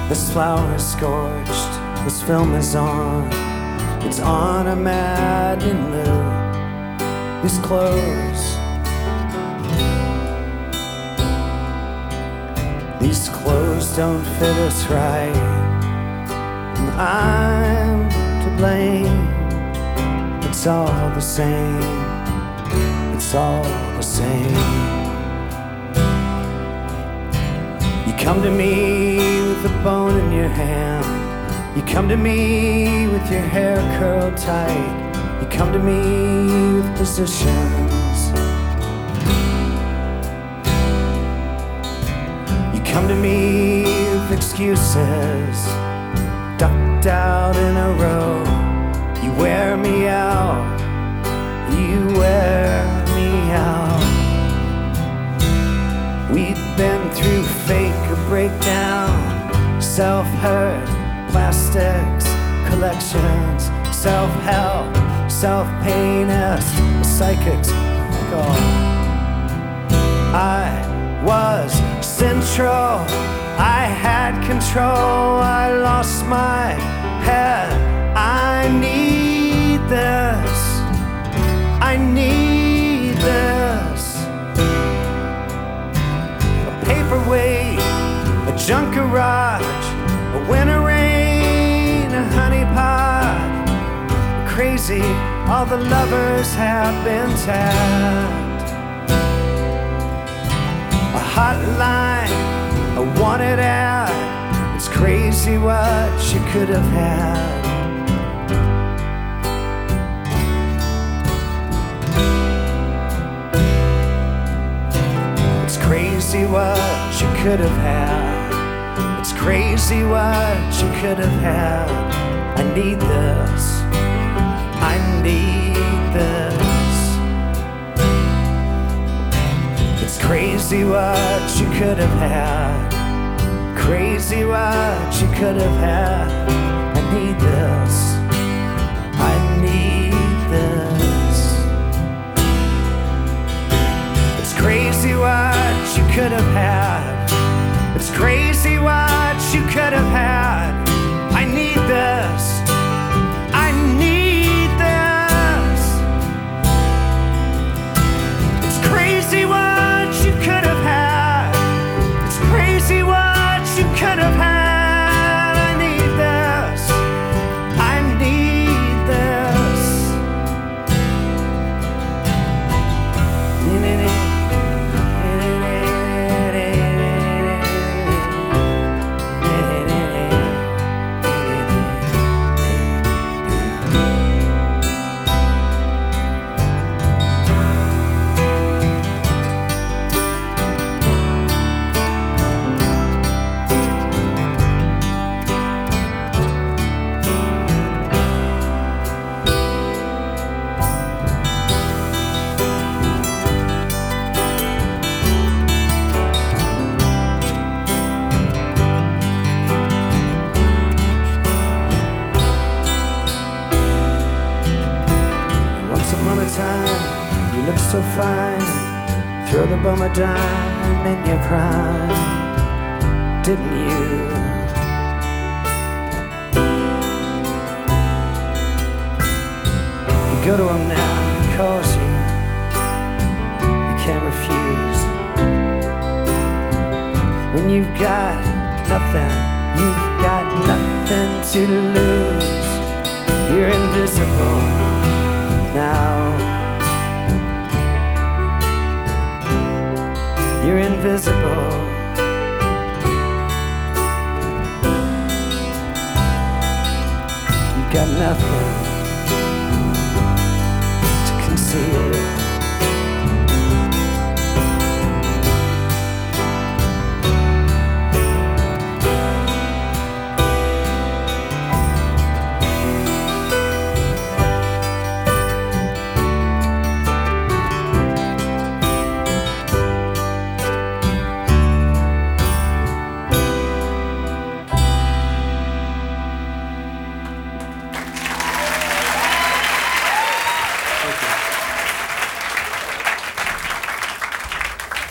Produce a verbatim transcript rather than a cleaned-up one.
This flower is scorched, this film is on. It's on a maddening loop. These clothes, these clothes don't fit us right, and I'm to blame. It's all the same, it's all the same. You come to me with a bone in your hand. You come to me with your hair curled tight. You come to me with positions. You come to me with excuses, ducked out in a row. You wear me out, you wear me out. We've been through fake or breakdown, self-hurt, plastics, collections, self-help, self-painist, psychics. God, I was central, I had control, I lost my head. I need this, I need this. A paperweight, a junk garage, a winter rain, a honeypot. Crazy, all the lovers have been tapped. A hotline, a wanted ad. It's crazy what you could have had. It's crazy what you could have had. It's crazy what you could have had. I need this, I need this. It's crazy what you could have had. Crazy what you could have had. I need this, I need this. It's crazy what you could have had. It's crazy what you could have had. I need this, I need this. It's crazy what you could have had. It's crazy what you could have had. I need this, I need this. Time, you look so fine. Throw the bum a dime in your prime, didn't you? You go to him now, he calls you, you can't refuse. When you've got nothing, you've got nothing to lose. You're invisible now. You're invisible. You've got nothing to conceal.